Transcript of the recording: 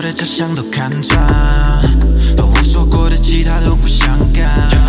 的假象都看穿，把我说过的其他都不相干。